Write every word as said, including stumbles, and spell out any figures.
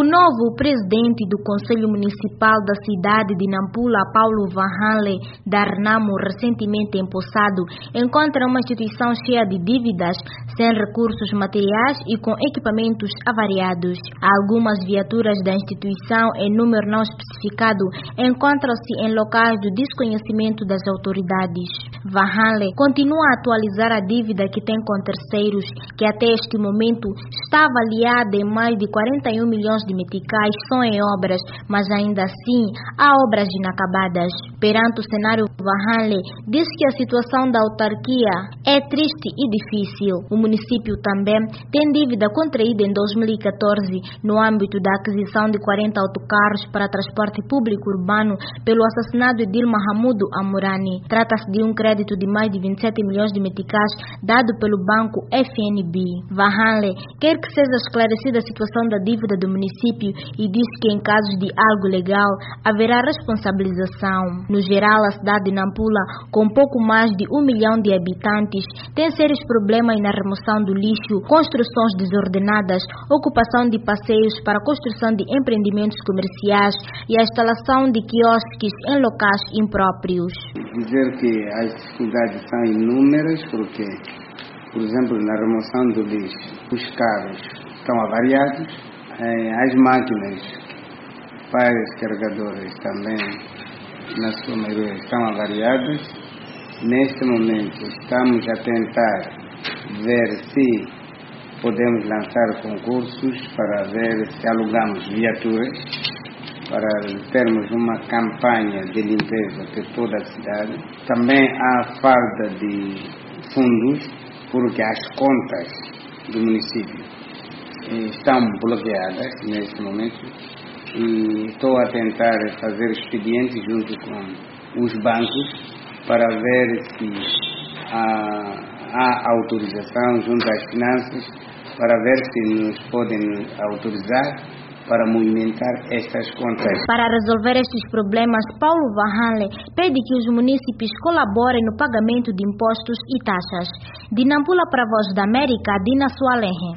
novo presidente do Conselho Municipal da cidade de Nampula, Paulo Vanhanle Darnamo, recentemente empossado, encontra uma instituição cheia de dívidas, sem recursos materiais e com equipamentos avariados. Algumas viaturas da instituição, em número não especificado, encontram-se em locais do desconhecimento das autoridades. Vanhanle continua a atualizar a dívida que tem com terceiros, que até este momento está avaliada em mais de quarenta e um milhões de meticais só em obras, mas ainda assim há obras inacabadas. Perante o cenário, Vanhanle diz que a situação da autarquia é triste e difícil. O município também tem dívida contraída em dois mil e catorze no âmbito da aquisição de quarenta autocarros para transporte público urbano pelo assassinado de Dilma Hamudu Amurani. Trata-se de um crédito de mais de vinte e sete milhões de meticais dado pelo banco F N B. Vanhanle quer que seja esclarecida a situação da dívida do município e diz que em casos de algo legal haverá responsabilização. No geral, a cidade de Nampula, com pouco mais de um milhão de habitantes, tem sérios problemas na remoção do lixo, construções desordenadas, ocupação de passeios para a construção de empreendimentos comerciais e a instalação de quiosques em locais impróprios. Dizer que as dificuldades são inúmeras porque, por exemplo, na remoção do lixo, os carros estão avariados, as máquinas para os carregadores também, na sua maioria, estão avariadas. Neste momento, estamos a tentar ver se podemos lançar concursos para ver se alugamos viaturas, para termos uma campanha de limpeza de toda a cidade. Também há falta de fundos, porque as contas do município estão bloqueadas neste momento e estou a tentar fazer expedientes junto com os bancos para ver se há, há autorização junto às finanças para ver se nos podem autorizar para movimentar estas contas. Para resolver estes problemas, Paulo Vanhanle pede que os munícipes colaborem no pagamento de impostos e taxas. De Nampula para a Voz da América, Dina Sualenhe.